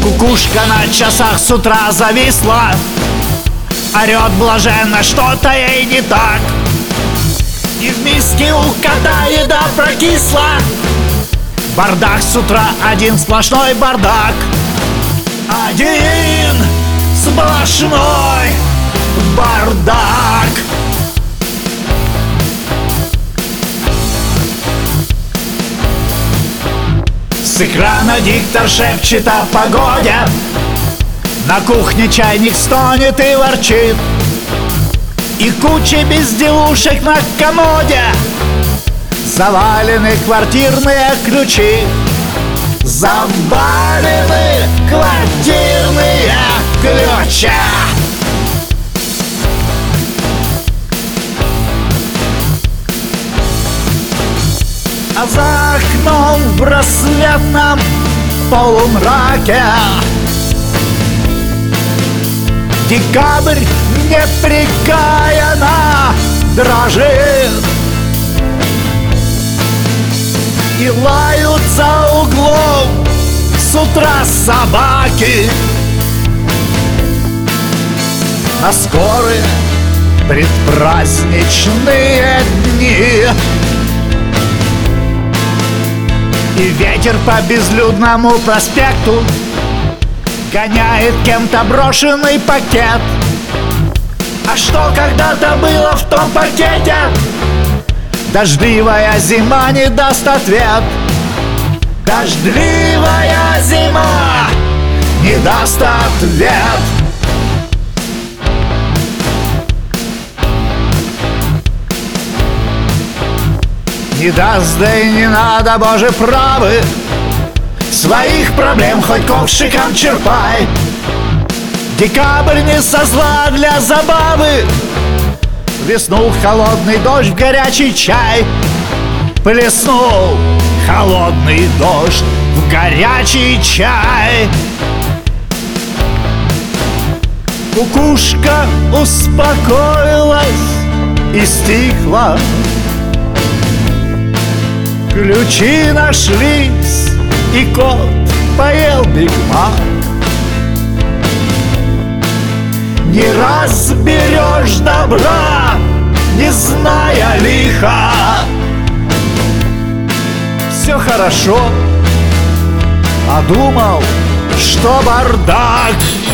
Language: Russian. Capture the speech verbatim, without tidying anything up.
Кукушка на часах с утра зависла, орет блаженно, что-то ей не так. И в миске у кота еда прокисла. Бардак с утра, один сплошной бардак. Один сплошной бардак. С экрана диктор шепчет о погоде, на кухне чайник стонет и ворчит, и куча безделушек на комоде, завалены квартирные ключи. Завалены квартирные ключи. А за окном в рассветном полумраке декабрь непрекаянно дрожит, и лают за углом с утра собаки. А скорые предпраздничные дни, и ветер по безлюдному проспекту гоняет кем-то брошенный пакет. А что когда-то было в том пакете? Дождливая зима не даст ответ. Дождливая зима не даст ответ. Не даст, да и не надо, Боже правы, своих проблем хоть ковшиком черпай. Декабрь не со зла для забавы, плеснул холодный дождь в горячий чай. Плеснул холодный дождь в горячий чай. Кукушка успокоилась и стихла. Ключи нашлись, и кот поел Биг Мак. Не разберешь добра, не зная лиха. Все хорошо, а думал, что бардак.